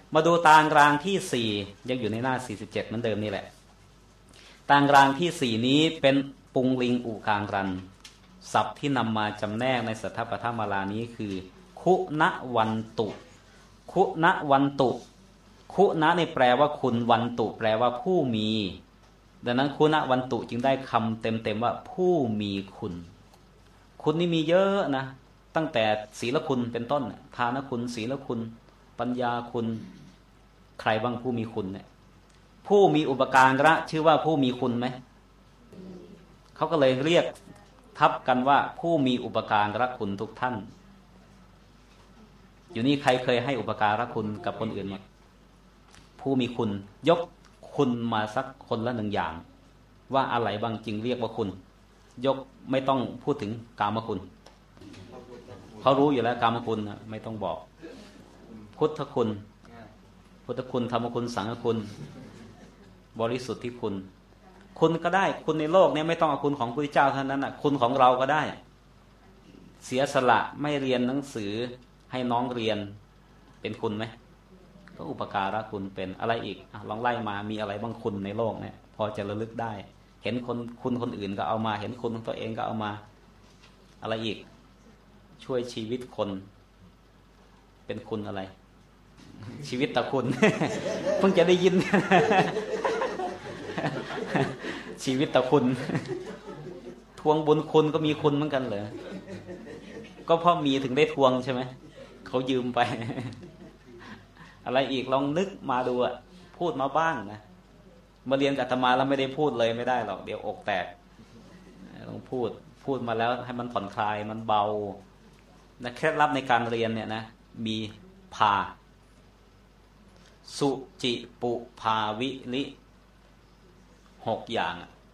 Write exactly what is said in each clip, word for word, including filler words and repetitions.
มาดูตารางที่สี่ยังอยู่ในหน้าสี่สิบเจ็ดเหมือนเดิมนี่แหละตารางที่สี่นี้เป็นปุงลิงอุกางรันศัพท์ที่นำมาจำแนกในสัทธปทมาลานี้คือคุณวันตุคุณวันตุคุณะนี่แปลว่าคุณวันตุแปลว่าผู้มีดังนั้นคุณวันตุจึงได้คำเต็มๆว่าผู้มีคุณคุณนี่มีเยอะนะตั้งแต่ศีลคุณเป็นต้นทานคุณศีลคุณปัญญาคุณใครบ้างผู้มีคุณเนี่ยผู้มีอุปการะชื่อว่าผู้มีคุณไหมเขาก็เลยเรียกทับกันว่าผู้มีอุปการะคุณทุกท่านอยู่นี่ใครเคยให้อุปการะคุณกับคนอื่นมั้ยผู้มีคุณยกคุณมาสักคนละหนึ่งอย่างว่าอะไรบ้างจริงเรียกว่าคุณยกไม่ต้องพูดถึงกามคุณเขารู้อยู่แล้วกามคุณไม่ต้องบอกพุทธคุณพุทธคุณธรรมคุณสังฆคุณบริสุทธิคุณคุณก็ได้คุณในโลกนี้ไม่ต้องเอาคุณของพระพุทธเจ้าเท่านั้นน่ะคุณของเราก็ได้เสียสละไม่เรียนหนังสือให้น้องเรียนเป็นคุณไหมก็อุปการะคุณเป็นอะไรอีกลองไล่มามีอะไรบ้างคุณในโลกเนี่ยพอจะระลึกได้เห็นคนคุณคนอื่นก็เอามาเห็นคุณของตัวเองก็เอามาอะไรอีกช่วยชีวิตคนเป็นคุณอะไรชีวิตตะคุณ เพิ่งจะได้ยิน ชีวิตตะคุณ ทวงบุญคุณก็มีคุณเหมือนกันเหรอก็เพราะมีถึงได้ทวงใช่ไหมเขายืมไป อะไรอีกลองนึกมาดูอ่ะพูดมาบ้างนะมาเรียนกับอาตมาแล้วไม่ได้พูดเลยไม่ได้หรอกเดี๋ยวอกแตกต้องพูดพูดมาแล้วให้มันผ่อนคลายมันเบานะเคล็ดลับในการเรียนเนี่ยนะมีพาสุจิปุภาวิลิหกอย่าง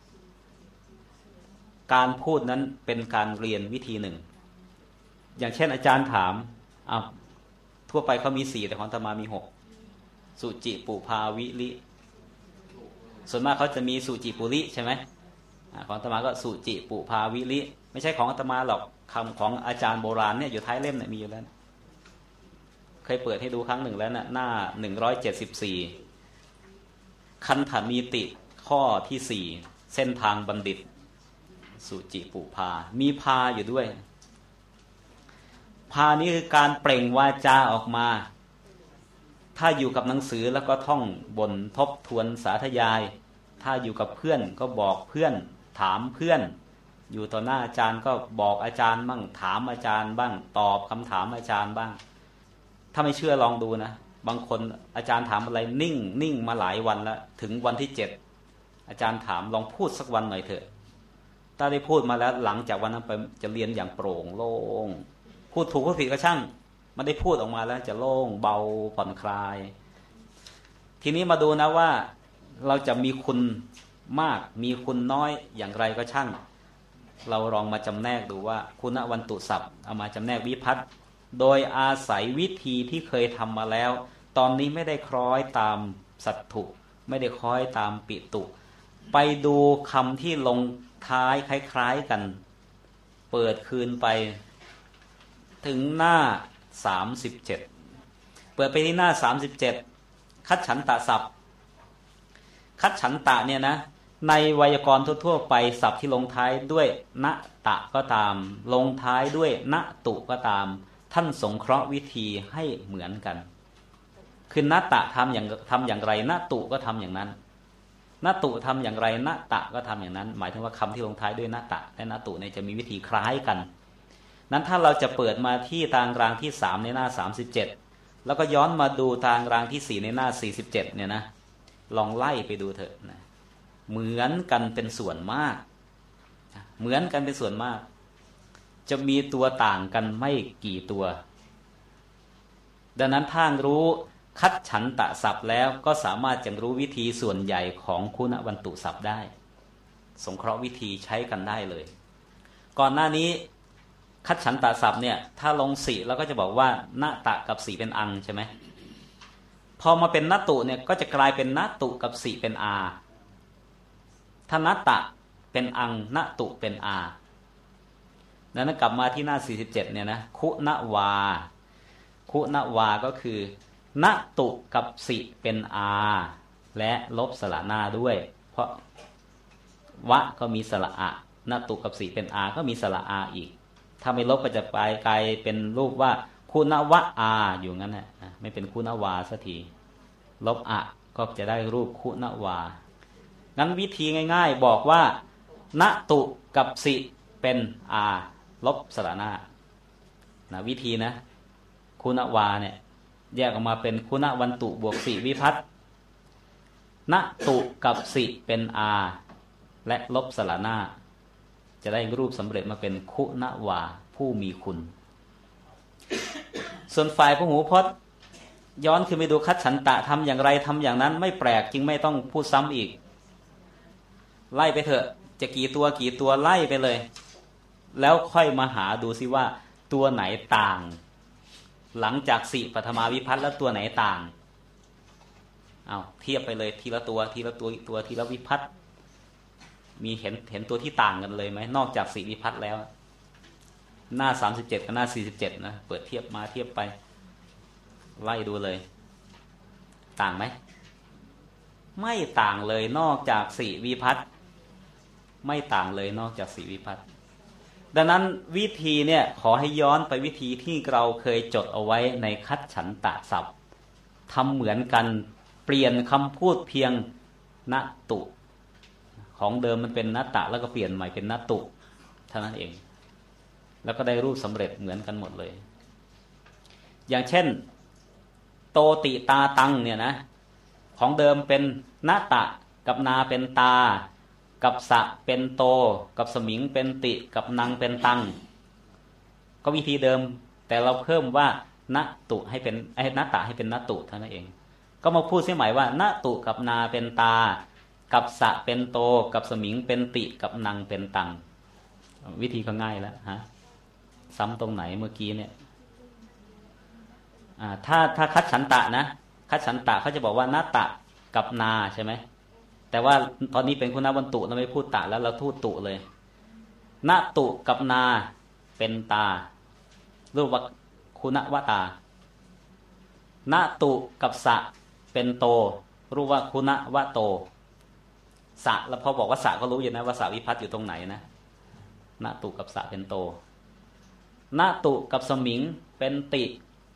การพูดนั้นเป็นการเรียนวิธีหนึ่งอย่างเช่นอาจารย์ถามอ้าวทั่วไปเขามีสี่แต่ของอาตมามีหกสุจิปุภาวิลิส่วนมากเขาจะมีสุจิปุริใช่ไหมของอาตมาก็สุจิปุภาวิลิไม่ใช่ของอาตมาหรอกคำของอาจารย์โบราณเนี่ยอยู่ท้ายเล่มเนี่ยมีอยู่แล้วเคยเปิดให้ดูครั้งหนึ่งแล้วนะหน้าหนึ่งร้อยเจ็ดสิบสี่คันธนีติข้อที่สี่เส้นทางบัณฑิตสุจิปุภามีพาอยู่ด้วยพานี้คือการเปล่งวาจาออกมาถ้าอยู่กับหนังสือแล้วก็ท่องบนทบทวนสาธยายถ้าอยู่กับเพื่อนก็บอกเพื่อนถามเพื่อนอยู่ต่อหน้าอาจารย์ก็บอกอาจารย์บ้างถามอาจารย์บ้างตอบคำถามอาจารย์บ้างถ้าไม่เชื่อลองดูนะบางคนอาจารย์ถามอะไรนิ่งนิ่งมาหลายวันแล้วถึงวันที่เจ็ดอาจารย์ถามลองพูดสักวันหน่อยเถอะถ้าได้พูดมาแล้วหลังจากวันนั้นไปจะเรียนอย่างโปร่งโล่งพูดถูกพูดผิดก็ช่างมันได้พูดออกมาแล้วจะโล่งเบาผ่อนคลายทีนี้มาดูนะว่าเราจะมีคุณมากมีคุณน้อยอย่างไรก็ช่างเราลองมาจำแนกดูว่าคุณวันตุศัพท์เอามาจำแนกวิภัตติโดยอาศัยวิธีที่เคยทำมาแล้วตอนนี้ไม่ได้คล้อยตามสัตถุไม่ได้คล้อยตามปิตุไปดูคำที่ลงท้ายคล้ายๆกันเปิดคืนไปถึงหน้าสามสิบเจ็ดเปิดไปที่หน้าสามสิบเจ็ดคัจฉันตศัพท์คัจฉันตะเนี่ยนะในไวยากรณ์ทั่วๆไปศัพท์ที่ลงท้ายด้วยณตะก็ตามลงท้ายด้วยณตุก็ตามท่านสงเคราะห์วิธีให้เหมือนกันคือณตะทำอย่างทำอย่างไรณตุก็ทำอย่างนั้นณตุทำอย่างไรณตะก็ทำอย่างนั้นหมายถึงว่าคำที่ลงท้ายด้วยณตะและณตุเนี่ยจะมีวิธีคล้ายกันนั้นถ้าเราจะเปิดมาที่ตารางที่สามในหน้าสามสิบเจ็ดแล้วก็ย้อนมาดูตารางที่สี่ในหน้าสี่สิบเจ็ดเนี่ยนะลองไล่ไปดูเถอะนะเหมือนกันเป็นส่วนมากเหมือนกันเป็นส่วนมากจะมีตัวต่างกันไม่กี่ตัวดังนั้นถ้ารู้คัจฉันตศัพท์แล้วก็สามารถจะรู้วิธีส่วนใหญ่ของคุณวันตุศัพท์ได้สงเคราะห์วิธีใช้กันได้เลยก่อนหน้านี้คัจฉันตศัพท์เนี่ยถ้าลงสีเราก็จะบอกว่าณตะกับสีเป็นอังใช่ไหมพอมาเป็นณตุเนี่ยก็จะกลายเป็นณตุกับสีเป็นอาถ้าณตะเป็นอังณตุเป็นอานั้นกลับมาที่หน้าสี่สิบเจ็ดเนี่ยนะคุณวาคุณวาก็คือณตุกับสิเป็นอาและลบสระหน้าด้วยเพราะวะก็มีสระอะณตุกับสิเป็นอาก็มีสระอาอีกถ้าไม่ลบก็จะไปกลายเป็นรูปว่าคุณวะอาอยู่งั้นนะไม่เป็นคุณวาสักทีลบอะก็จะได้รูปคุณวางั้นวิธีง่ายๆบอกว่าณตุกับสิเป็นอาลบสระหน้านะวิธีนะคุณวาเนี่ยแยกออกมาเป็นคุณวันตุบวกสิวิภัตณตุกับสิเป็นอาและลบสระหน้าจะได้รูปสำเร็จมาเป็นคุณวาผู้มีคุณส่วนฝ่ายพหูพจน์ย้อนขึ้นไปดูคัจฉันตะทำอย่างไรทำอย่างนั้นไม่แปลกจึงไม่ต้องพูดซ้ำอีกไล่ไปเถอะจะกี่ตัวกี่ตัวไล่ไปเลยแล้วค่อยมาหาดูซิว่าตัวไหนต่างหลังจากสิปฐมาวิภัตแล้วตัวไหนต่างเอาเทียบไปเลยทีละตัวทีละตัวอีกตัวทีละวิภัตมีเห็นเห็นตัวที่ต่างกันเลยไหมนอกจากสิวิภัตแล้วหน้าสามสิบเจ็ดกับหน้าสี่สิบเจ็ดนะเปิดเทียบมาเทียบไปไล่ดูเลยต่างไหมไม่ต่างเลยนอกจากสิวิภัตไม่ต่างเลยนอกจากสิวิภัตดังนั้นวิธีเนี่ยขอให้ย้อนไปวิธีที่เราเคยจดเอาไว้ในคัจฉันตะศัพท์ทำเหมือนกันเปลี่ยนคำพูดเพียงณตุของเดิมมันเป็นณตะแล้วก็เปลี่ยนใหม่เป็นณตุเท่านั้นเองแล้วก็ได้รูปสำเร็จเหมือนกันหมดเลยอย่างเช่นโตติตาตังเนี่ยนะของเดิมเป็นณตะกับนาเป็นตากับสะเป็นโตกับสมิงเป็นติกับนังเป็นตังก็วิธีเดิมแต่เราเพิ่มว่าณตุให้เป็นไอ้ณตะให้เป็นณตุเท่านั้นเองก็มาพูดเสียหมายว่าณตุกับนาเป็นตากับสะเป็นโตกับสมิงเป็นติกับนังเป็นตังวิธีก็ง่ายแล้วฮะซ้ำตรงไหนเมื่อกี้เนี่ยอ่าถ้าถ้าคัจฉันตะนะคัจฉันตะเขาจะบอกว่าณตะกับนาใช่ไหมแต่ว่าตอนนี้เป็นคุณวันตุเราไม่พูดตะแล้วเราพูดตุเลยณตุกับนาเป็นตารูปว่าคุณวตาณตุกับสะเป็นโตรูปว่าคุณวโตสะแล้วพอบอกว่าสะก็รู้อยู่นะว่าสะวิภัตอยู่ตรงไหนนะณตุกับสะเป็นโตณตุกับสมิงเป็นติ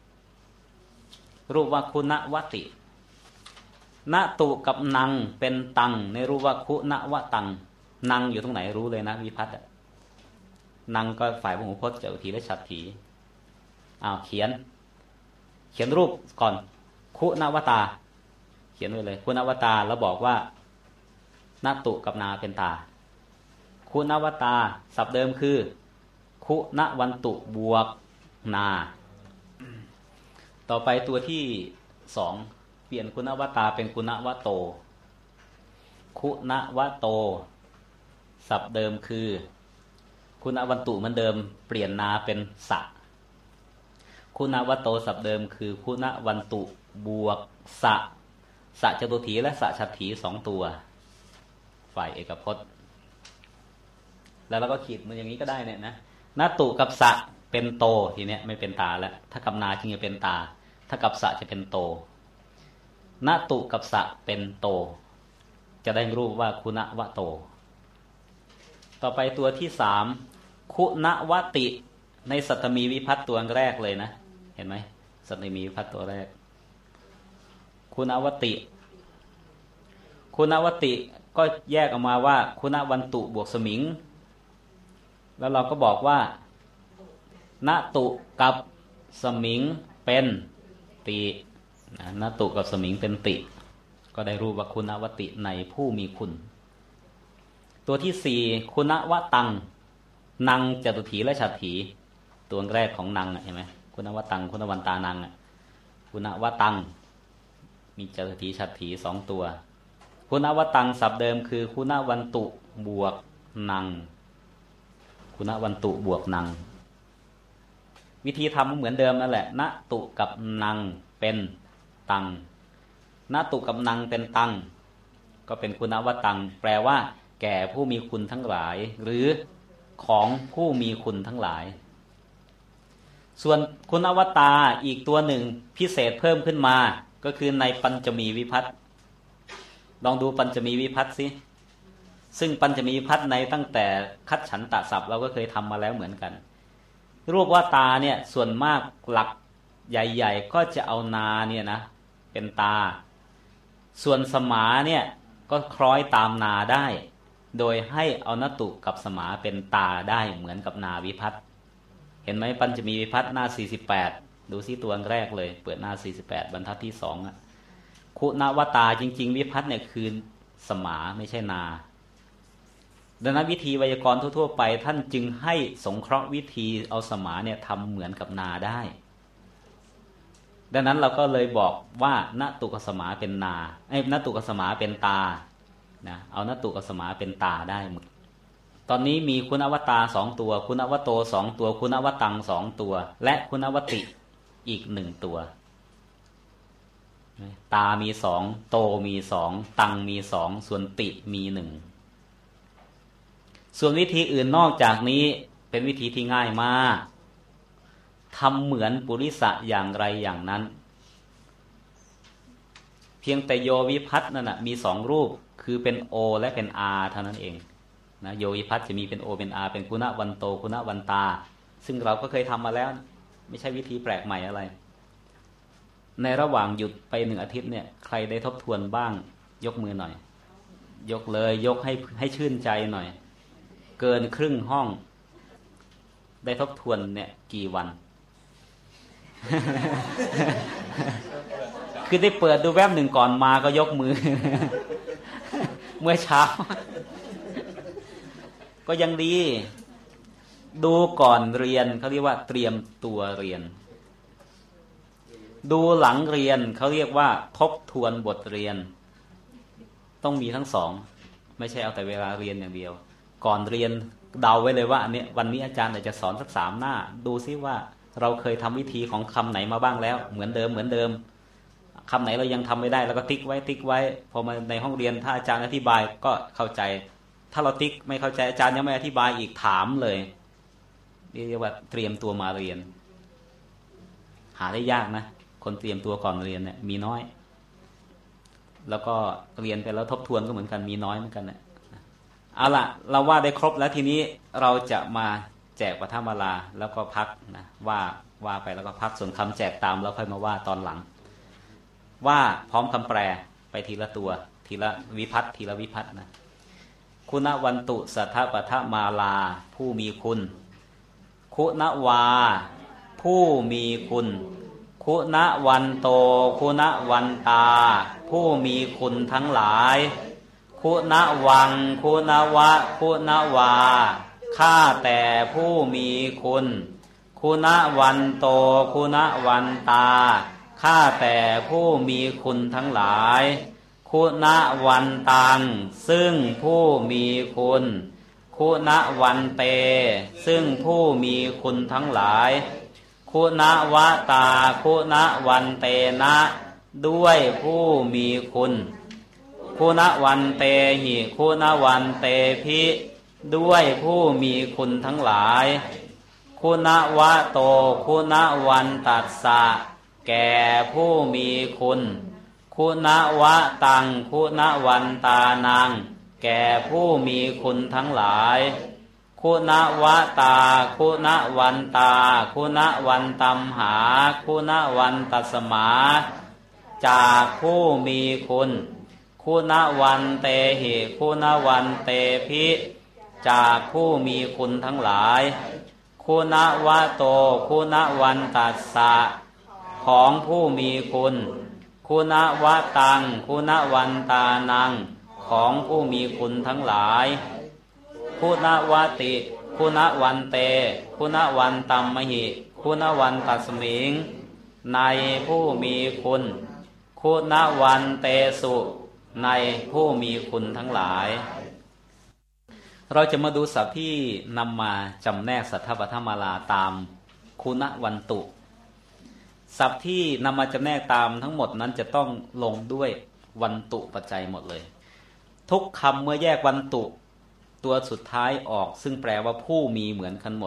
รูปว่าคุณวติณตุกับนังเป็นตังในรูปว่าคุณวตังนังอยู่ตรงไหนรู้เลยนะวิภัตนังก็ฝ่ายพหูพจน์จะอุทีและฉัตรถีอ้าวเขียนเขียนรูปก่อนคุณวตาเขียนไว้เลยคุณวตาแล้วบอกว่าณตุกับนาเป็นตาคุณวตาศัพท์เดิมคือคุณวันตุบวกนาต่อไปตัวที่สองเปลี่ยนคุณวตาเป็นคุณวโตคุณวโตศัพท์เดิมคือคุณวันตุเหมือนเดิมเปลี่ยนนาเป็นสะคุณวโตศัพท์เดิมคือคุณวันตุบวกสะสะจตุถีและสะฉัตรถีสองตัวฝ่ายเอกพจน์แล้วเราก็ขีดมันอย่างนี้ก็ได้เนี่ยนะณตุกับสะเป็นโตทีเนี้ยไม่เป็นตาแล้วถ้ากับนาจึงจะเป็นตาถ้ากับสะจะเป็นโตณตุกับสะเป็นโตจะได้รูปว่าคุณวโตต่อไปตัวที่สามคุณวติในสัตตมีวิภัตตัวแรกเลยนะเห็นไหมสัตตมีวิภัตตัวแรกคุณวติคุณวติก็แยกออกมาว่าคุณวันตุบวกสมิงแล้วเราก็บอกว่าณตุกับสมิงเป็นติณตุกับสมิงเป็นติก็ได้รูปว่าคุณวติในผู้มีคุณตัวที่สี่คุณวตังนังจตุถีและฉัตรถีตัวแรกของนังเห็นไหมคุณวตังคุณวันตานังคุณวตังมีจตุถีฉัตรถีสองตัวคุณวตังศัพท์เดิมคือคุณวันตุบวกนังคุณวันตุบวกนังวิธีทำเหมือนเดิมนั่นแหละณตุกับนังเป็นตังณตุกับนังเป็นตังก็เป็นคุณวตังแปลว่าแก่ผู้มีคุณทั้งหลายหรือของผู้มีคุณทั้งหลายส่วนคุณอวตารอีกตัวหนึ่งพิเศษเพิ่มขึ้นมาก็คือในปัญจมีวิภัตติลองดูปัญจมีวิภัตติสิซึ่งปัญจมีวิภัตติในตั้งแต่คัจฉันตศัพท์เราก็เคยทำมาแล้วเหมือนกันรูปว่าตาเนี่ยส่วนมากหลักใหญ่ๆก็จะเอานาเนี่ยนะเป็นตาส่วนสมาเนี่ยก็คล้อยตามนาได้โดยให้เอานตุกับสมาเป็นตาได้เหมือนกับนาวิภัตติเห็นไหมปัญจมีวิภัตติหน้าสี่สิบแปดดูซิตัวแรกเลยเปิดหน้าสี่สิบแปดบรรทัดที่สองอ่ะคุณวตาจริงๆวิภัตติเนี่ยคือสมาไม่ใช่นาดังนั้นวิธีไวยากรณ์ทั่วๆไปท่านจึงให้สงเคราะห์วิธีเอาสมาเนี่ยทำเหมือนกับนาได้ดังนั้นเราก็เลยบอกว่านตุกสมาเป็นนาไอ้นตุกสมาเป็นตานะเอานตุกสมาเป็นตาได้หมดตอนนี้มีคุณอวตารสองตัวคุณอวโตสองตัวคุณอวตังสองตัวและคุณอวติอีกหนึ่งตัวตามีสองโตมีสองตังมีสองส่วนติมีหนึ่งส่วนวิธีอื่นนอกจากนี้เป็นวิธีที่ง่ายมากทำเหมือนปุริสะอย่างไรอย่างนั้นเพียงแต่โยวิภัตตินั่นนะมีสองรูปคือเป็นโอและเป็นอาเท่านั้นเองนะโยวิภัตติจะมีเป็นโอเป็นอาเป็นคุณวันโตคุณวันตาซึ่งเราก็เคยทำมาแล้วไม่ใช่วิธีแปลกใหม่อะไรในระหว่างหยุดไปหนึ่งอาทิตย์เนี่ยใครได้ทบทวนบ้างยกมือหน่อยยกเลยยกให้ให้ชื่นใจหน่อยเกินครึ่งห้องได้ทบทวนเนี่ยกี่วัน คือได้เปิดดูแวบหนึ่งก่อนมาก็ยกมือ เมื่อเช้า ก็ยังดีดูก่อนเรียนเขาเรียกว่าเตรียมตัวเรียนดูหลังเรียนเขาเรียกว่าทบทวนบทเรียนต้องมีทั้งสองไม่ใช่เอาแต่เวลาเรียนอย่างเดียวก่อนเรียนเดาไว้เลยว่าเนี่ยวันนี้อาจารย์จะสอนสักสามหน้าดูซิว่าเราเคยทำวิธีของคำไหนมาบ้างแล้วเหมือนเดิมเหมือนเดิมคำไหนเรายังทำไม่ได้แล้วก็ติ๊กไว้ติ๊กไว้พอมาในห้องเรียนถ้าอาจารย์อธิบายก็เข้าใจถ้าเราติ๊กไม่เข้าใจอาจารย์ยังไม่อธิบายอีกถามเลยนี่เรียกว่าเตรียมตัวมาเรียนหาได้ยากนะคนเตรียมตัวก่อนเรียนเนี่ยมีน้อยแล้วก็เรียนไปแล้วทบทวนก็เหมือนกันมีน้อยเหมือนกันเนี่ยเอาล่ะเราว่าได้ครบแล้วทีนี้เราจะมาแจกปฐมมาลาแล้วก็พักนะว่าว่าไปแล้วก็พักส่วนคำแจกตามแล้วค่อยมาว่าตอนหลังว่าพร้อมคำแปลไปทีละตัวทีละวิภัตติทีละวิภัตตินะคุณวันตุสัทธปฐมาลาผู้มีคุณคุณวาผู้มีคุณคุณวันโตคุณวันตาผู้มีคุณทั้งหลายคุณวังคุณวะคุณวาข้าแต่ผู้มีคุณคุณวันโตคุณวันตาข้าแต่ผู้มีคุณทั้งหลายคุณวันตังซึ่งผู้มีคุณคุณวันเตซึ่งผู้มีคุณทั้งหลายคุณวตาคุณวันเตนะด้วยผู้มีคุณคุณวันเตหิคุณวันเตพิด้วยผู้มีคุณทั้งหลายคุณวะโตคุณวันตัสสะแก่ผู้มีคุณคุณวะตังคุณวันตานังแก่ผู้มีคุณทั้งหลายคุณวะตาคุณวันตาคุณวันตัมหาคุณวันตัสมาจากผู้มีคุณคุณวันเตหิคุณวันเตพิจากผู้มีคุณทั้งหลายคุณวะโตคุณวันตัสสะของผู้มีคุณคุณวะตังคุณวันตานังของผู้มีคุณทั้งหลายคุณวติคุณวันเตคุณวันตัมมหิคุณวันตัสมิงในผู้มีคุณคุณวันเตสุในผู้มีคุณทั้งหลายเราจะมาดูศัพท์ที่นำมาจำแนกสัทธปฐมาลาตามคุณวันตุศัพท์ที่นำมาจำแนกตามทั้งหมดนั้นจะต้องลงด้วยวันตุปัจจัยหมดเลยทุกคำเมื่อแยกวันตุตัวสุดท้ายออกซึ่งแปลว่าผู้มีเหมือนกันหมด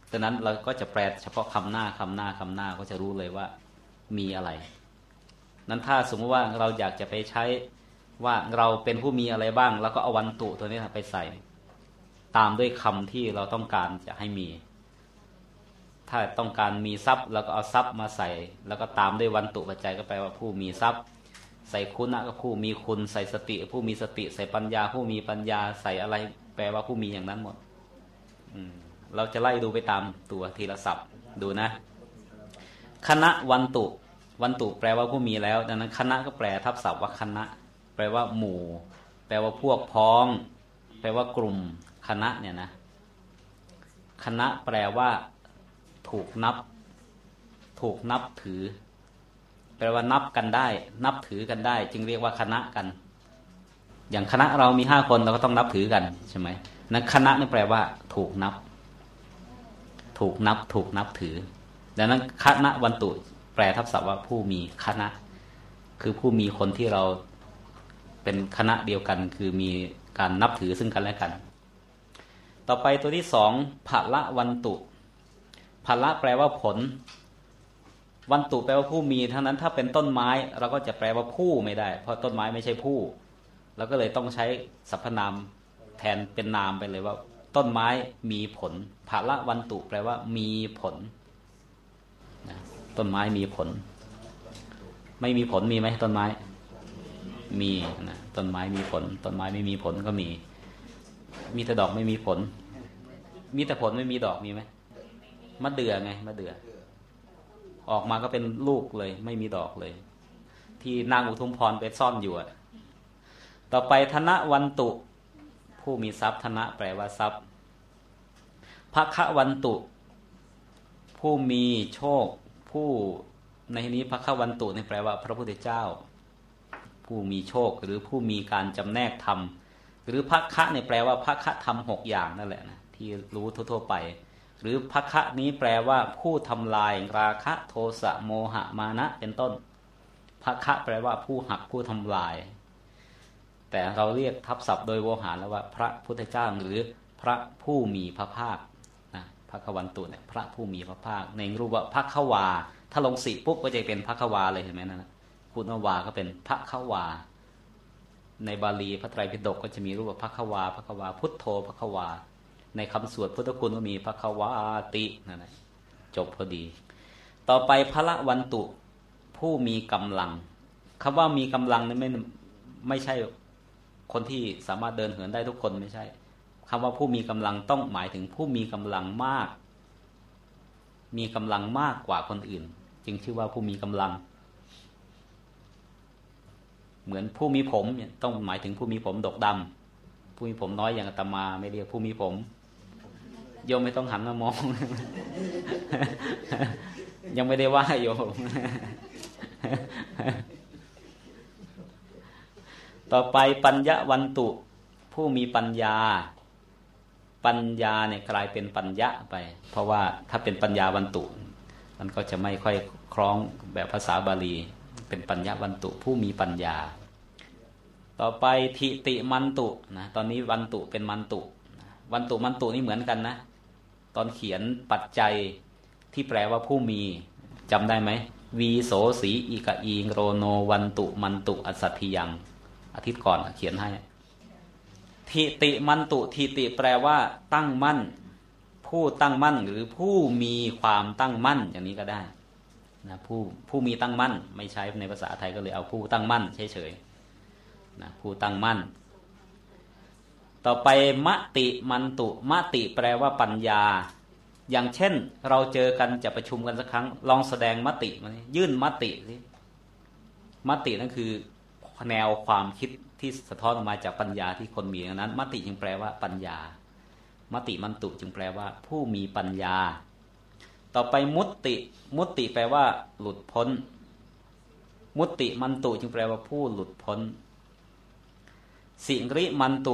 ดังนั้นเราก็จะแปลเฉพาะคำหน้าคำหน้าคำหน้าก็จะรู้เลยว่ามีอะไรนั้นถ้าสมมติว่าเราอยากจะไปใช้ว่าเราเป็นผู้มีอะไรบ้างแล้วก็เอาวันตุตัวนี้ไปใส่ตามด้วยคำที่เราต้องการจะให้มีถ้าต้องการมีทรัพย์เราก็เอาทรัพย์มาใส่แล้วก็ตามด้วยวันตุปัจจัยก็แปลว่าผู้มีทรัพย์ใส่คุณก็ผู้มีคุณใส่สติผู้มีสติใส่ปัญญาผู้มีปัญญาใส่อะไรแปลว่าผู้มีอย่างนั้นหมดเราจะไล่ดูไปตามตัวทีละศัพท์ดูนะคณะวันตุวันตุแปลว่าผู้มีแล้วดังนั้นคณะก็แปลทับศัพท์ว่าคณะแปลว่าหมู่แปลว่าพวกพ้องแปลว่ากลุ่มคณะเนี่ยนะคณะแปลว่าถูกนับถูกนับถือแปลว่านับกันได้นับถือกันได้จึงเรียกว่าคณะกันอย่างคณะเรามีห้าคนเราก็ต้องนับถือกันใช่ไหมนั้นคณะนี่แปลว่าถูกนับถูกนับถูกนับถือดังนั้นคณะวันตุแปลทับศัพท์ว่าผู้มีคณะคือผู้มีคนที่เราเป็นคณะเดียวกันคือมีการนับถือซึ่งกันและกันต่อไปตัวที่สองภละวันตุภละแปลว่าผลวันตุแปลว่าผู้มีทั้งนั้นถ้าเป็นต้นไม้เราก็จะแปลว่าผู้ไม่ได้เพราะต้นไม้ไม่ใช่ผู้เราก็เลยต้องใช้สรรพนามแทนเป็นนามไปเลยว่าต้นไม้มีผลภละวันตุแปลว่ามีผลต้นไม้มีผลไม่มีผลมีไหมต้นไม้มีนะต้นไม้มีผลต้นไม้ไม่มีผลก็มีมีแต่ดอกไม่มีผลมีแต่ผลไม่มีดอกมีไหมมะเดื่อไงมะเดื่อออกมาก็เป็นลูกเลยไม่มีดอกเลยที่นางอุทุมพรไปซ่อนอยู่อ่ะต่อไปธนวันตุผู้มีทรัพย์ธนะแปลว่าทรัพย์ภคะวันตุผู้มีโชคผู้ในที่นี้ภคะวันตุนี่แปลว่าพระพุทธเจ้าผู้มีโชคหรือผู้มีการจำแนกธรรมหรือภคะเนี่ยแปลว่าภคะธรรมหกอย่างนั่นแหละนะที่รู้ทั่วๆไปหรือภคะนี้แปลว่าผู้ทำลายราคะโทสะโมหะมานะเป็นต้นภคะแปลว่าผู้หักผู้ทำลายแต่เราเรียกทับศัพท์โดยโวหารแล้วว่าพระพุทธเจ้าหรือพระผู้มีพระภาคนะภควันตุเนี่ยพระผู้มีพระภาคในรูปว่าภควาถ้าลงสีปุ๊บก็จะเป็นภควาเลยเห็นไหมนะพุทธวาก็เป็นภควาในบาลีพระไตรปิฎกก็จะมีรูปว่าภควาภควาพุทโธภควาในคำสวดพุทธคุณก็มีภควาตินั่นแหละจบพอดีต่อไปพละวันตุผู้มีกำลังคำว่ามีกำลังนี่ไม่ไม่ใช่คนที่สามารถเดินเหินได้ทุกคนไม่ใช่คำว่าผู้มีกำลังต้องหมายถึงผู้มีกำลังมากมีกำลังมากกว่าคนอื่นจึงชื่อว่าผู้มีกำลังเหมือนผู้มีผมเนี่ยต้องหมายถึงผู้มีผมดกดำผู้มีผมน้อยอย่างอาตมาไม่เรียกผู้มีผมโยมไม่ต้องหันมามอง ยังไม่ได้ว่าโยม ต่อไปปัญญาวันตุผู้มีปัญญาปัญญาเนี่ยกลายเป็นปัญญาไปเพราะว่าถ้าเป็นปัญญาวันตุมันก็จะไม่ค่อยคล้องแบบภาษาบาลีเป็นปัญญาวันตุผู้มีปัญญาต่อไปทิติมันตุนะตอนนี้วันตุเป็นมันตุวันตุมันตุนี่เหมือนกันนะตอนเขียนปัจจัยที่แปลว่าผู้มีจำได้ไหมวีโสสีอีกะอีโรโนวันตุมันตุอสัตถิยังอาทิตย์ก่อนเขียนให้ทิติมันตุทิติแปลว่าตั้งมั่นผู้ตั้งมั่นหรือผู้มีความตั้งมั่นอย่างนี้ก็ได้นะผู้ผู้มีตั้งมั่นไม่ใช้ในภาษาไทยก็เลยเอาผู้ตั้งมั่นเฉยๆนะผู้ตั้งมั่นต่อไปมติมันตุมติแปลว่าปัญญาอย่างเช่นเราเจอกันจะประชุมกันสักครั้งลองแสดงมติมายื่นมติสิมตินั่นคือแนวความคิดที่สะท้อนออกมาจากปัญญาที่คนมีนั้นมติจึงแปลว่าปัญญามติมันตุจึงแปลว่าผู้มีปัญญาต่อไปมุตติมุตติแปลว่าหลุดพ้นมุตติมันตุจึงแปลว่าผู้หลุดพ้นสิริมันตุ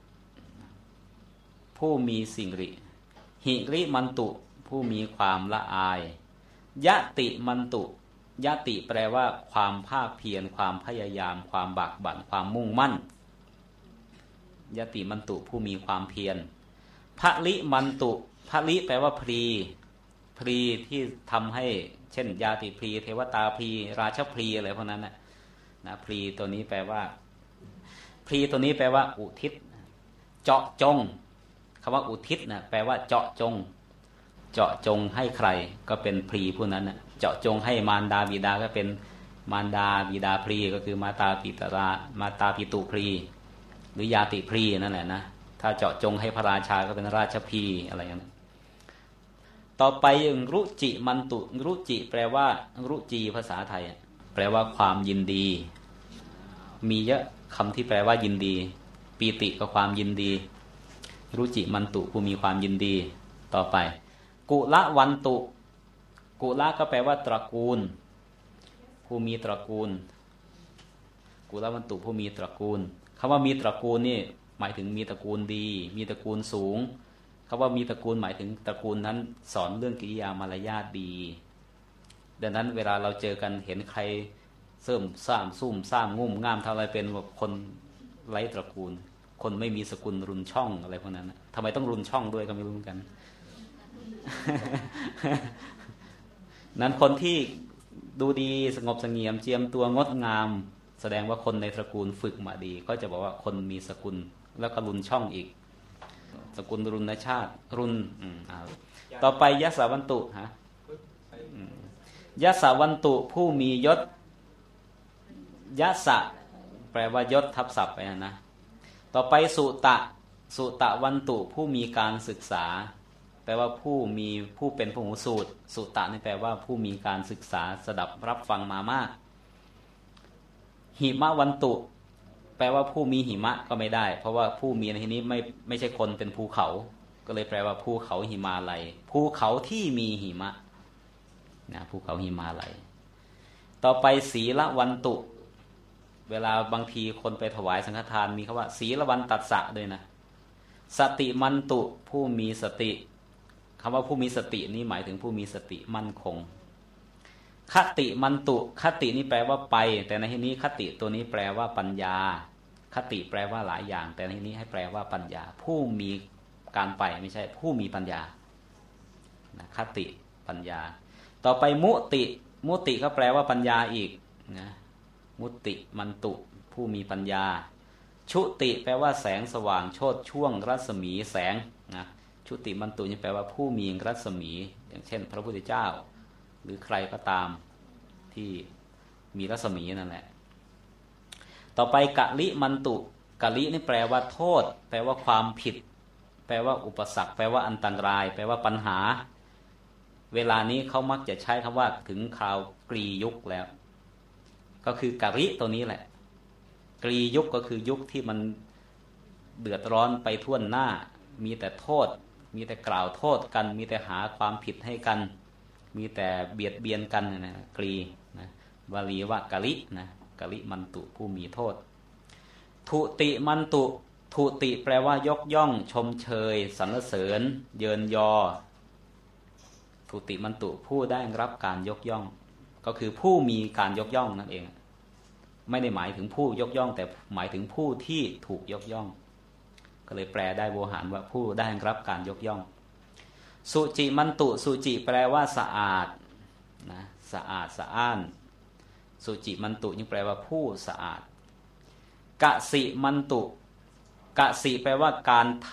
ผู้มีสิ่งริหิริมันตุผู้มีความละอายยติมันตุยติแปลว่าความภาคเพียรความพยายามความบากบั่นความมุ่งมั่นยติมันตุผู้มีความเพียรภลิมันตุพลิแปลว่าพลีพลีที่ทำให้เช่นยาติพลีเทวตาพลีราชพลีอะไรพวกนั้นนะนะพลีตัวนี้แปลว่าพลีตัวนี้แปลว่าอุทิศเจาะจงคำว่าอุทิศนะแปลว่าเจาะจงเจาะจงให้ใครก็เป็นพลีผู้นั้นนะเจาะจงให้มารดาบิดาก็เป็นมารดาบิดาพลีก็คือมาตาปิตรามาตาปิตุพลีหรือยาติพลีนั่นแหละนะถ้าเจาะจงให้พระราชาก็เป็นราชพลีอะไรอย่างนั้นต่อไปรุจิมันตุรุจิแปลว่ารุจีภาษาไทยแปลว่าความยินดีมีเยอะคำที่แปลว่ายินดีปีติก็ความยินดีรุจิมันตุผู้มีความยินดีต่อไปกุละวันตุกุละก็แปลว่าตระกูลผู้มีตระกูลกุละวันตุผู้มีตระกูลคำว่ามีตระกูลนี่หมายถึงมีตระกูลดีมีตระกูลสูงคำว่ามีตระกูลหมายถึงตระกูลนั้นสอนเรื่องกิริยามารยาทดีดังนั้นเวลาเราเจอกันเห็นใครเสริมสร้างซุ่มสร้างงุ่มง่ามทำอะไรเป็นแบบคนไร้ตระกูลคนไม่มีสกุลรุนช่องอะไรพวกนั้นทำไมต้องรุนช่องด้วยก็ไม่รู้เหมือนกัน นั้นคนที่ดูดีสงบเสงี่ยมเจียมตัวงดงามแสดงว่าคนในตระกูลฝึกมาดีก็จะบอกว่าคนมีสกุลแล้วก็รุนช่องอีกสกุลรุนชาติรุนต่อไปยศวันตุฮะยศวันตุผู้มียศยศแปลว่ายศทับศัพท์ไปนะต่อไปสุตะสุตะวันตุผู้มีการศึกษาแปลว่าผู้มีผู้เป็นผู้หูสูตรสุตะนี่แปลว่าผู้มีการศึกษาสดับรับฟังมามากหิมะวันตุแปลว่าผู้มีหิมะก็ไม่ได้เพราะว่าผู้มีในที่นี้ไม่ไม่ใช่คนเป็นภูเขาก็เลยแปลว่าภูเขาหิมาลัยภูเขาที่มีหิมะนะภูเขาหิมาลัยต่อไปศีลวันตุเวลาบางทีคนไปถวายสังฆทานมีคำว่าศีลวันตัสสะด้วยนะสติมันตุผู้มีสติคำว่าผู้มีสตินี่หมายถึงผู้มีสติมั่นคงคติมันตุคตินี่แปลว่าไปแต่ในที่นี้คติตัวนี้แปลว่าปัญญาคติแปลว่าหลายอย่างแต่ในที่นี้ให้แปลว่าปัญญาผู้มีการไปไม่ใช่ผู้มีปัญญานะคติปัญญาต่อไปมุติมุติก็แปลว่าปัญญาอีกนะมุติมันตุผู้มีปัญญาชุติแปลว่าแสงสว่างโชติช่วงรัศมีแสงนะชุติมันตุนี่แปลว่าผู้มีรัศมีอย่างเช่นพระพุทธเจ้าหรือใครก็ตามที่มีรัศมีนั่นแหละต่อไปกะลิมันตุกะลินี่แปลว่าโทษแปลว่าความผิดแปลว่าอุปสรรคแปลว่าอันตรายแปลว่าปัญหาเวลานี้เขามักจะใช้คำว่าถึงคราวกรียุคแล้วก็คือกะลิตัวนี้แหละกรียุคก็คือยุคที่มันเดือดร้อนไปทั่วหน้ามีแต่โทษมีแต่กล่าวโทษกันมีแต่หาความผิดให้กันมีแต่เบียดเบียนกันนะกรีนะบาลีว่ากะลินะกะลิมันตุผู้มีโทษทุติมันตุทุติแปลว่ายกย่องชมเชยสรรเสริญเยินยอทุติมันตุผู้ได้รับการยกย่องก็คือผู้มีการยกย่องนั่นเองไม่ได้หมายถึงผู้ยกย่องแต่หมายถึงผู้ที่ถูกยกย่องก็เลยแปลได้โวหารว่าผู้ได้รับการยกย่องสุจิมันตุสุจิแปลว่าสะอาดนะสะอาดสะอ้านสุจิมันตุนี่แปลว่าผู้สะอาดกะสิมันตุกะสิแปลว่าการไถ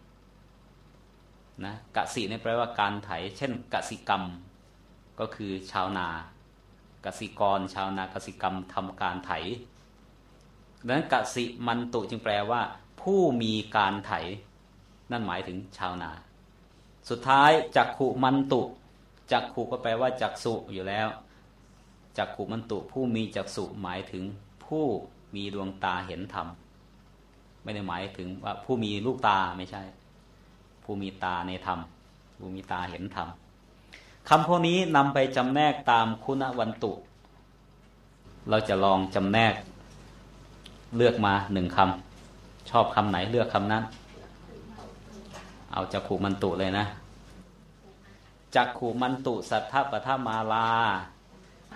นะกะสินี่แปลว่าการไถเช่นกสิกรรมก็คือชาวนากสิกรชาวนากสิกรรมทำการไถดังนั้นกะสิมันตุจึงแปลว่าผู้มีการไถนั่นหมายถึงชาวนาสุดท้ายจักขุมันตุจักขุก็แปลว่าจักษุอยู่แล้วจักขุมันตุผู้มีจักษุหมายถึงผู้มีดวงตาเห็นธรรมไม่ได้หมายถึงว่าผู้มีลูกตาไม่ใช่ผู้มีตาในธรรมผู้มีตาเห็นธรรมคำพวกนี้นำไปจำแนกตามคุณวันตุเราจะลองจำแนกเลือกมาหนึ่งคำชอบคำไหนเลือกคำนั้นเอาจักขุมันตุเลยนะจักขุมันตุสัทธปทมาลา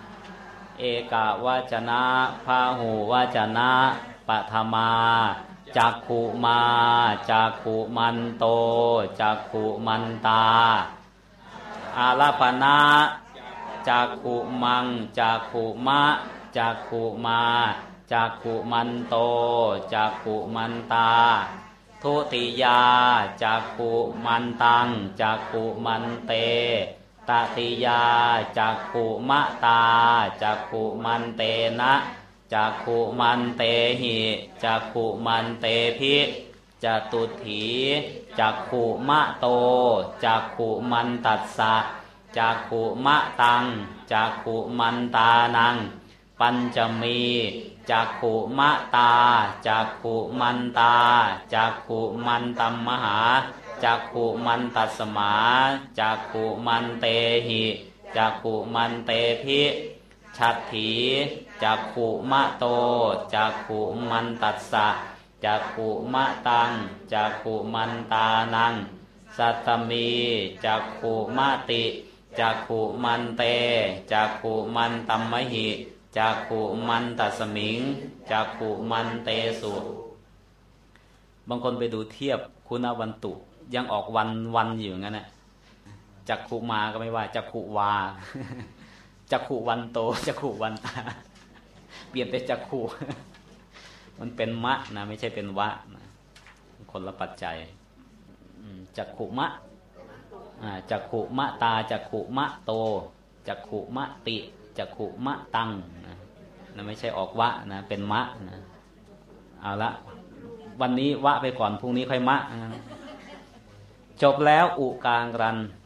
เอกาวาจนะพาหูวาจนะปทมาจักขุมาจักขุมันโตจักขุมันตาอาลาปนะจักขุมังจักขุมะจักขุมาจักขุมันโตจักขุมันตาทุติยาจักขุมันตังจักขุมันเตตติยาจักขุมะตาจักขุมันเตนะจักขุมันเตหิจักขุมันเตพิจตุถีจักขุมะโตจักขุมันตัสสะจักขุมะตังจักขุมันตานังปัญจมีจักขุมะตาจักขุมันตาจักขุมันตัมมหาจักขุมันตัสสมาจักขุมันเตหิจักขุมันเตพิฉัตถีจักขุมะโตจักขุมันตัสสะจักขุมะตังจักขุมันตานังสัตตมีจักขุมะติจักขุมันเตจักขุมันตัมมหิจักขุมันตัสมิงจักขุมันเตสุบางคนไปดูเทียบคุณวันตุยังออกวันวันอยู่งั้นน่ะจักขุมาก็ไม่ว่าจักขุวาจักขุวันโตจักขุวันตาเปลี่ยนเป็นจักขุมันเป็นมะนะไม่ใช่เป็นวะนะคนละปัจจัยจักขุมะจักขุมะตาจักขุมะโตจักขุมะติจักขุมะตังนะนะไม่ใช่ออกวะนะเป็นมะนะเอาละวันนี้วะไปก่อนพรุ่งนี้ค่อยมะนะจบแล้วอุกางรัน